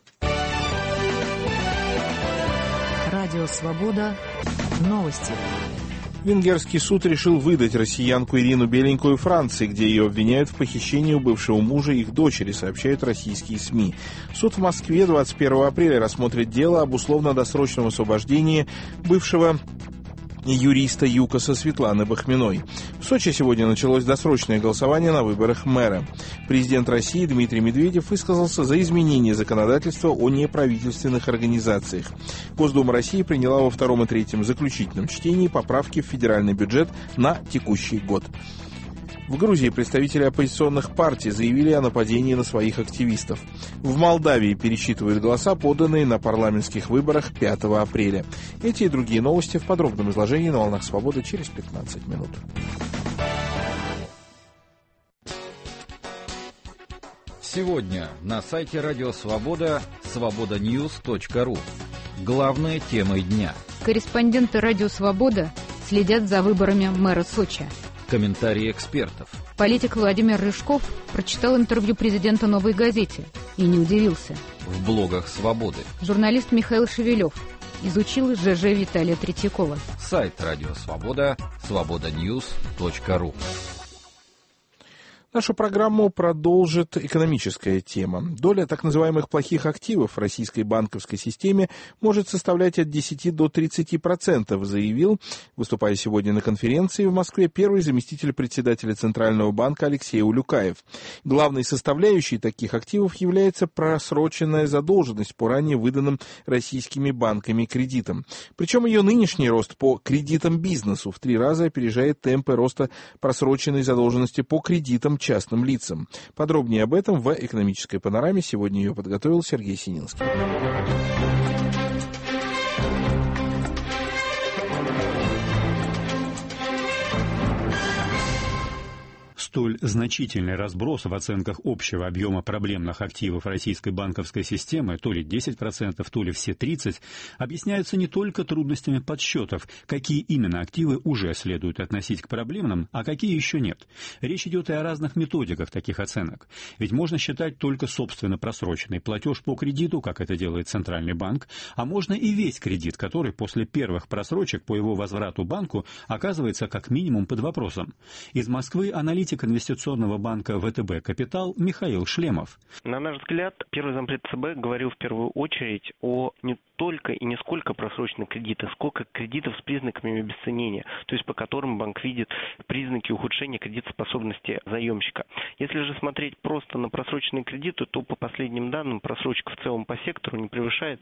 Радио «Свобода». Новости. Венгерский суд решил выдать россиянку Ирину Беленькую Франции, где ее обвиняют в похищении у бывшего мужа и их дочери, сообщают российские СМИ. Суд в Москве 21 апреля рассмотрит дело об условно-досрочном освобождении бывшего юриста ЮКОСа Светланы Бахминой. В Сочи сегодня началось досрочное голосование на выборах мэра. Президент России Дмитрий Медведев высказался за изменение законодательства о неправительственных организациях. Госдума России приняла во втором и третьем заключительном чтении поправки в федеральный бюджет на текущий год. В Грузии представители оппозиционных партий заявили о нападении на своих активистов. В Молдавии пересчитывают голоса, поданные на парламентских выборах 5 апреля. Эти и другие новости в подробном изложении на «Волнах Свободы» через 15 минут. Сегодня на сайте Радио Свобода свободаньюз.ру. Главные темы дня. Корреспонденты Радио Свобода следят за выборами мэра Сочи. Комментарии экспертов. Политик Владимир Рыжков прочитал интервью президента «Новой газете» и не удивился. В блогах Свободы. Журналист Михаил Шевелев изучил ЖЖ Виталия Третьякова. Сайт Радио Свобода свободаньюз.ру. Нашу программу продолжит экономическая тема. Доля так называемых плохих активов в российской банковской системе может составлять от 10 до 30%, заявил, выступая сегодня на конференции в Москве, первый заместитель председателя Центрального банка Алексей Улюкаев. Главной составляющей таких активов является просроченная задолженность по ранее выданным российскими банками кредитам. Причем ее нынешний рост по кредитам бизнесу в 3 раза опережает темпы роста просроченной задолженности по кредитам частным лицам. Подробнее об этом в экономической панораме. Сегодня ее подготовил Сергей Сининский. Столь значительный разброс в оценках общего объема проблемных активов российской банковской системы, то ли 10%, то ли все 30%, объясняется не только трудностями подсчетов, какие именно активы уже следует относить к проблемным, а какие еще нет. Речь идет и о разных методиках таких оценок. Ведь можно считать только собственно просроченный платеж по кредиту, как это делает Центральный банк, а можно и весь кредит, который после первых просрочек по его возврату банку оказывается как минимум под вопросом. Из Москвы аналитик инвестиционного банка ВТБ «Капитал» Михаил Шлемов. На наш взгляд, первый зампред ЦБ говорил в первую очередь о не только и не сколько просроченных кредитов, сколько кредитов с признаками обесценения, то есть по которым банк видит признаки ухудшения кредитоспособности заемщика. Если же смотреть просто на просроченные кредиты, то по последним данным просрочка в целом по сектору не превышает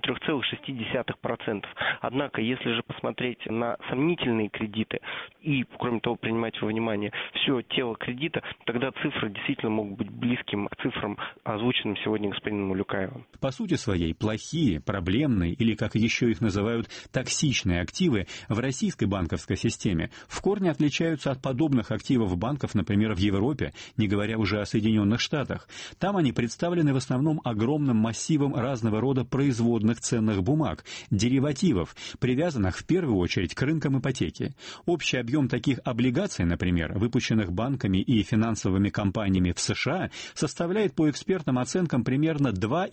3,6%. Однако, если же посмотреть на сомнительные кредиты и, кроме того, принимать во внимание все тело кредита, тогда цифры действительно могут быть близким к цифрам, озвученным сегодня господином Улюкаевым. По сути своей, плохие, проблемные или, как еще их называют, токсичные активы в российской банковской системе в корне отличаются от подобных активов банков, например, в Европе, не говоря уже о Соединенных Штатах. Там они представлены в основном огромным массивом разного рода производных ценных бумаг, деривативов, привязанных в первую очередь к рынкам ипотеки. Общий объем таких облигаций, например, выпущенных банками и финансовыми компаниями в США, составляет по экспертным оценкам примерно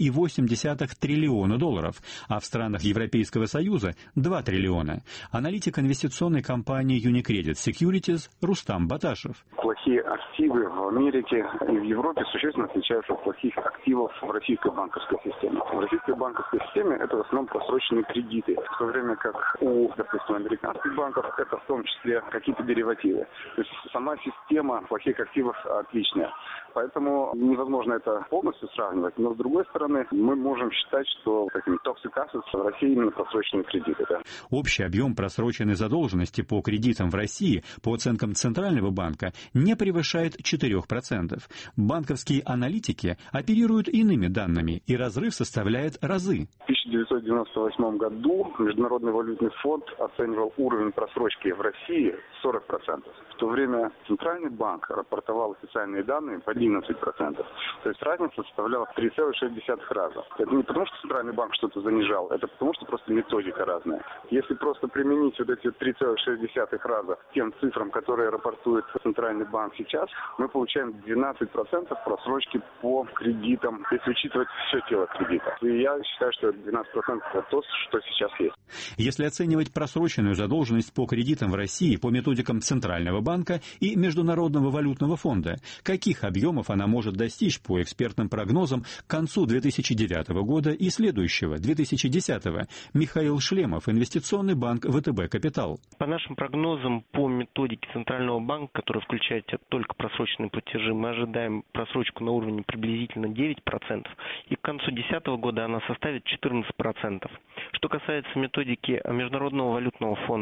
2,8 триллиона долларов, а в странах Европейского Союза 2 триллиона. Аналитик инвестиционной компании Unicredit Securities Рустам Баташев. Плохие активы в Америке и в Европе существенно отличаются от плохих активов в российской банковской системе. В российской банковской системе это в основном просроченные кредиты, в то время как у, допустим, американских банков это в том числе какие-то деривативы. То есть сама система плохих активов отличная. Поэтому невозможно это полностью сравнивать. Но с другой стороны, мы можем считать, что такими toxic assets в России именно просроченные кредиты. Да. Общий объем просроченной задолженности по кредитам в России, по оценкам Центрального банка, не превышает 4%. Банковские аналитики оперируют иными данными, и разрыв составляет разы. В 1998 году Международный валютный фонд оценивал уровень просрочки в России 40%. В то время Центральный банк рапортовал официальные данные по 11%. То есть разница составляла 3,6 раза. Это не потому, что Центральный банк что-то занижал, это потому, что просто методика разная. Если просто применить вот эти 3,6 раза к тем цифрам, которые рапортует Центральный банк сейчас, мы получаем 12% просрочки по кредитам, если учитывать все тело кредита. И я считаю, что 12% это то, что сейчас есть. Если оценивать просроченную задолженность по кредитам в России по методикам Центрального банка и Международного валютного фонда, каких объемов она может достичь по экспертным прогнозам к концу 2009 года и следующего, 2010? Михаил Шлемов, инвестиционный банк ВТБ «Капитал». По нашим прогнозам, по методике Центрального банка, которая включает только просроченные платежи, мы ожидаем просрочку на уровне приблизительно 9%, и к концу 2010 года она составит 14%. Что касается методики Международного валютного фонда,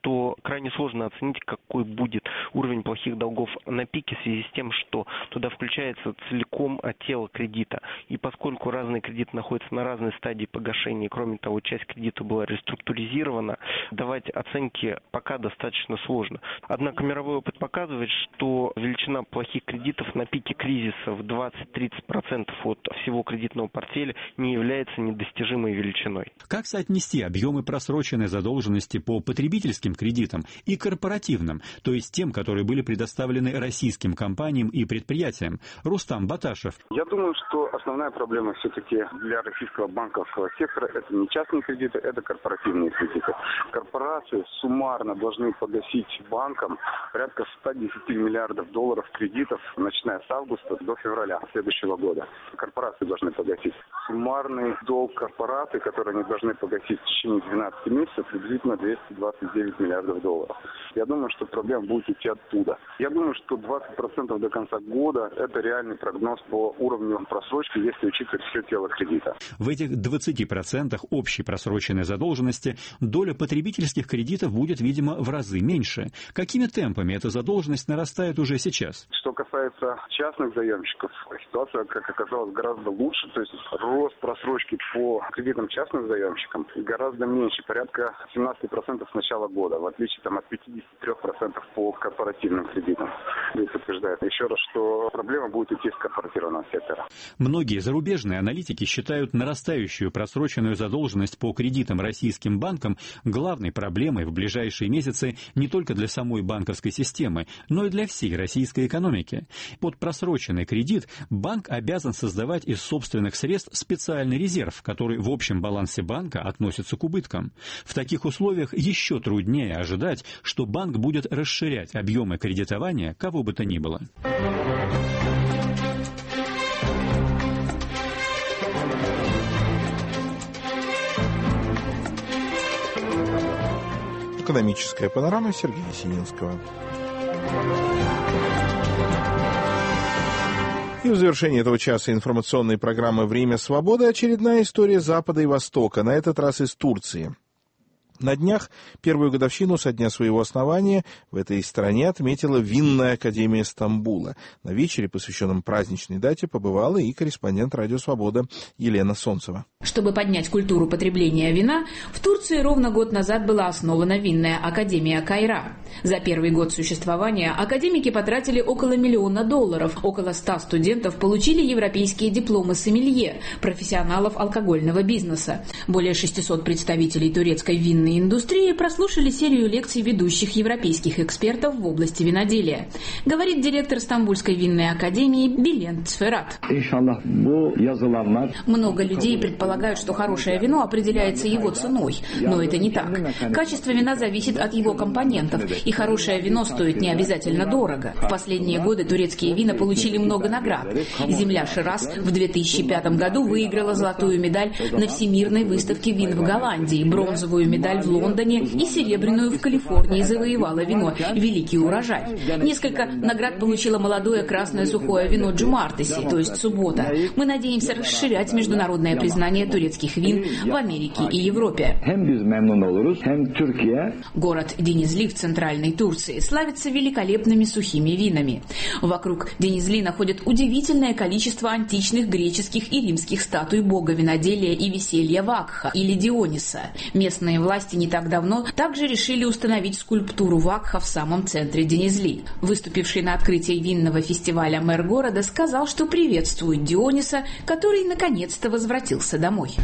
что крайне сложно оценить, какой будет уровень плохих долгов на пике в связи с тем, что туда включается целиком тело кредита. И поскольку разные кредиты находятся на разной стадии погашения, кроме того, часть кредита была реструктуризирована, давать оценки пока достаточно сложно. Однако мировой опыт показывает, что величина плохих кредитов на пике кризиса в 20-30% от всего кредитного портфеля не является недостижимой величиной. Как соотнести объемы просроченной задолженности по потребительским кредитам и корпоративным, то есть тем, которые были предоставлены российским компаниям и предприятиям? Рустам Баташев. Я думаю, что основная проблема все-таки для российского банковского сектора – это не частные кредиты, это корпоративные кредиты. Корпорации суммарно должны погасить банкам порядка 110 миллиардов долларов кредитов, начиная с августа до февраля следующего года. Корпорации должны погасить. Суммарный долг корпораций, который они должны погасить в течение 12 месяцев, приблизительно 229 миллиардов долларов. Я думаю, что проблема будет идти оттуда. Я думаю, что 20% до конца года – это реальный прогноз по уровню просрочки, если учитывать все тело кредита. В этих 20% общей просроченной задолженности доля потребительских кредитов будет, видимо, в разы меньше. Какими темпами эта задолженность нарастает уже сейчас? Что касается частных заемщиков, ситуация, как оказалось, гораздо лучше. То есть рост просрочки по кредитам частным заемщикам гораздо меньше, порядка 17% с начала года, в отличие от 53% по корпоративным кредитам. Здесь утверждает еще раз, что проблема будет идти с корпоративного сектора. Многие зарубежные аналитики считают нарастающую просроченную задолженность по кредитам российским банкам главной проблемой в ближайшие месяцы не только для самой банковской системы, но и для всей российской экономики. Под просроченный кредит банк обязан создавать из собственных средств специальный резерв, который в общем балансе банка относится к убыткам. В таких условиях еще труднее ожидать, что банк будет расширять объемы кредитования кого бы то ни было. Экономическая панорама Сергея Сининского. И в завершении этого часа информационной программы «Время свободы» очередная история Запада и Востока, на этот раз из Турции. На днях первую годовщину со дня своего основания в этой стране отметила Винная академия Стамбула. На вечере, посвященном праздничной дате, побывала и корреспондент «Радио Свобода» Елена Солнцева. Чтобы поднять культуру потребления вина, в Турции ровно год назад была основана Винная академия Кайра. За первый год существования академики потратили около $1 миллиона. Около 100 студентов получили европейские дипломы сомелье, профессионалов алкогольного бизнеса. Более 600 представителей турецкой винной индустрии прослушали серию лекций ведущих европейских экспертов в области виноделия. Говорит директор Стамбульской винной академии Билент Сферат. Много людей предполагают, что хорошее вино определяется его ценой, но это не так. Качество вина зависит от его компонентов, и хорошее вино стоит не обязательно дорого. В последние годы турецкие вина получили много наград. Земля Шираз в 2005 году выиграла золотую медаль на Всемирной выставке вин в Голландии, бронзовую медаль в Лондоне и серебряную в Калифорнии завоевало вино «Великий урожай». Несколько наград получило молодое красное сухое вино Джумартеси, то есть суббота. Мы надеемся расширять международное признание турецких вин в Америке и Европе. Город Денизли в центральной Турции славится великолепными сухими винами. Вокруг Денизли находят удивительное количество античных греческих и римских статуй бога виноделия и веселья Вакха или Диониса. Местные власти не так давно также решили установить скульптуру Вакха в самом центре Денизли. Выступивший на открытии винного фестиваля мэр города сказал, что приветствует Диониса, который наконец-то возвратился домой.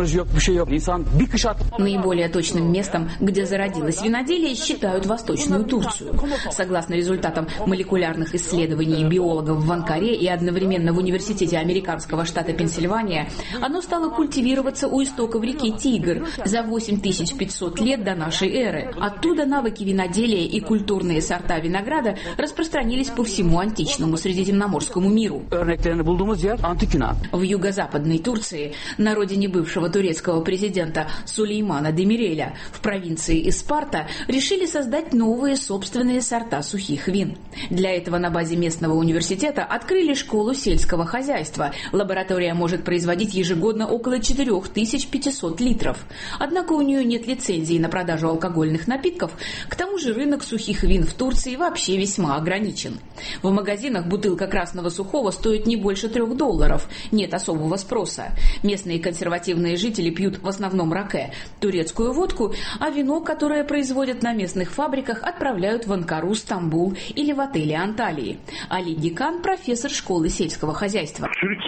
Наиболее точным местом, где зародилось виноделие, считают Восточную Турцию. Согласно результатам молекулярных исследований биологов в Анкаре и одновременно в университете американского штата Пенсильвания, оно стало культивироваться у истоков реки Тигр за 8500 лет до нашей эры. Оттуда навыки виноделия и культурные сорта винограда распространились по всему античному Средиземноморскому миру. В юго-западной Турции народ родине бывшего турецкого президента Сулеймана Демиреля, в провинции Испарта, решили создать новые собственные сорта сухих вин. Для этого на базе местного университета открыли школу сельского хозяйства. Лаборатория может производить ежегодно около 4500 литров. Однако у нее нет лицензии на продажу алкогольных напитков, к тому же рынок сухих вин в Турции вообще весьма ограничен. В магазинах бутылка красного сухого стоит не больше $3, нет особого спроса. Местные консервативные жители пьют в основном раке, турецкую водку, а вино, которое производят на местных фабриках, отправляют в Анкару, Стамбул или в отели Анталии. Али Дикан – профессор школы сельского хозяйства.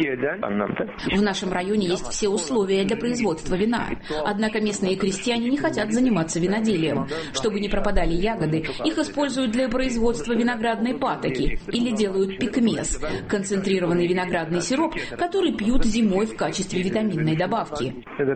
В нашем районе есть все условия для производства вина. Однако местные крестьяне не хотят заниматься виноделием. Чтобы не пропадали ягоды, их используют для производства виноградной патоки или делают пикмес – концентрированный виноградный сироп, который пьют зимой в качестве витаминной добавки.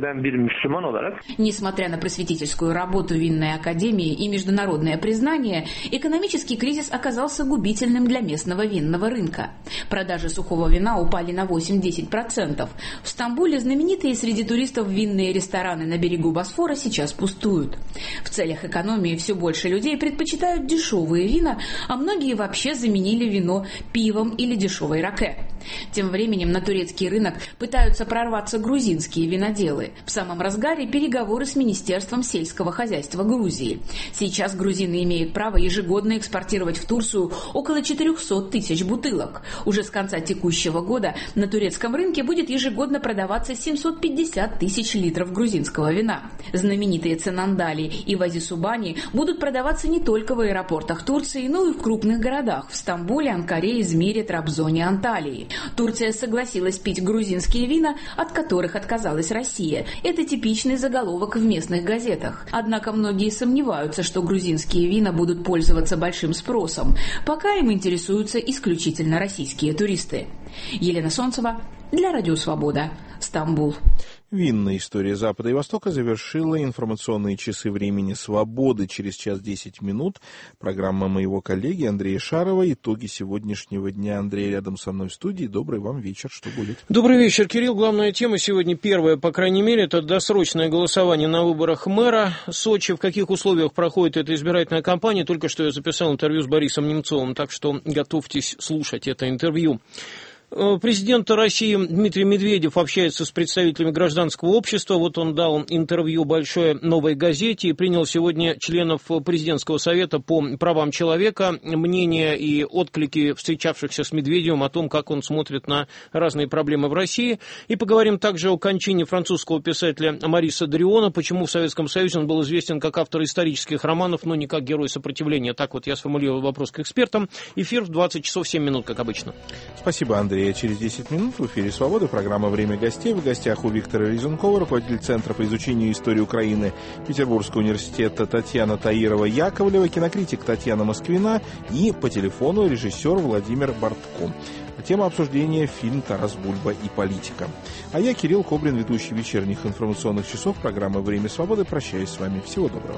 Несмотря на просветительскую работу винной академии и международное признание, экономический кризис оказался губительным для местного винного рынка. Продажи сухого вина упали на 8-10%. В Стамбуле знаменитые среди туристов винные рестораны на берегу Босфора сейчас пустуют. В целях экономии все больше людей предпочитают дешевые вина, а многие вообще заменили вино пивом или дешевой раке. Тем временем на турецкий рынок пытаются прорваться грузинские виноделы. В самом разгаре переговоры с Министерством сельского хозяйства Грузии. Сейчас грузины имеют право ежегодно экспортировать в Турцию около 400 тысяч бутылок. Уже с конца текущего года на турецком рынке будет ежегодно продаваться 750 тысяч литров грузинского вина. Знаменитые цинандали и вазисубани будут продаваться не только в аэропортах Турции, но и в крупных городах – в Стамбуле, Анкаре, Измире, Трабзоне, Анталии. Турция согласилась пить грузинские вина, от которых отказалась Россия. Это типичный заголовок в местных газетах. Однако многие сомневаются, что грузинские вина будут пользоваться большим спросом. Пока им интересуются исключительно российские туристы. Елена Солнцева для Радио Свобода, Стамбул. Винная история Запада и Востока завершила информационные часы времени свободы. Через час 10 минут программа моего коллеги Андрея Шарова. Итоги сегодняшнего дня. Андрей рядом со мной в студии. Добрый вам вечер. Что будет? Добрый вечер, Кирилл. Главная тема сегодня, первая, по крайней мере, это досрочное голосование на выборах мэра Сочи. В каких условиях проходит эта избирательная кампания? Только что я записал интервью с Борисом Немцовым, так что готовьтесь слушать это интервью. Президент России Дмитрий Медведев общается с представителями гражданского общества. Вот он дал интервью большой «Новой газете» и принял сегодня членов президентского совета по правам человека, мнения и отклики встречавшихся с Медведевым о том, как он смотрит на разные проблемы в России. И поговорим также о кончине французского писателя Мариса Д'Риона, почему в Советском Союзе он был известен как автор исторических романов, но не как герой сопротивления. Так вот я сформулировал вопрос к экспертам. Эфир в 20 часов 7 минут, как обычно. Спасибо, Андрей. Через 10 минут в эфире «Свободы» программа «Время гостей». В гостях у Виктора Резункова, руководитель Центра по изучению истории Украины Петербургского университета Татьяна Таирова-Яковлева, кинокритик Татьяна Москвина и по телефону режиссер Владимир Бортко. Тема обсуждения — фильм «Тарас Бульба и политика». А я, Кирилл Кобрин, ведущий вечерних информационных часов программы «Время свободы». Прощаюсь с вами. Всего доброго.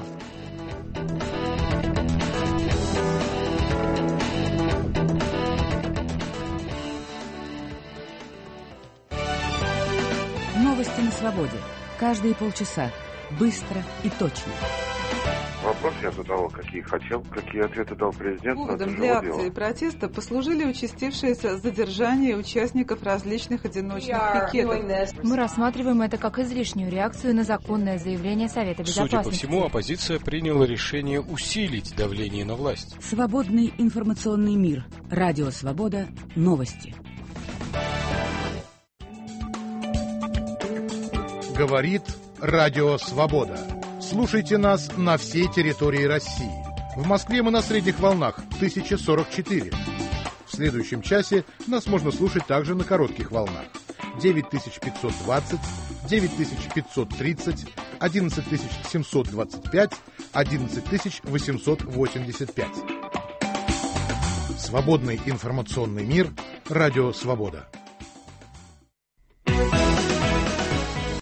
Новости на свободе. Каждые полчаса. Быстро и точно. Вопрос я задавал, какие хотел, какие ответы дал президент. Поводом для акции протеста послужили участившиеся задержания участников различных одиночных пикетов. Мы рассматриваем это как излишнюю реакцию на законное заявление Совета Безопасности. Судя по всему, оппозиция приняла решение усилить давление на власть. Свободный информационный мир. Радио Свобода. Новости. Говорит Радио Свобода. Слушайте нас на всей территории России. В Москве мы на средних волнах 1044. В следующем часе нас можно слушать также на коротких волнах 9520, 9530, 11725, 11885. Свободный информационный мир. Радио Свобода.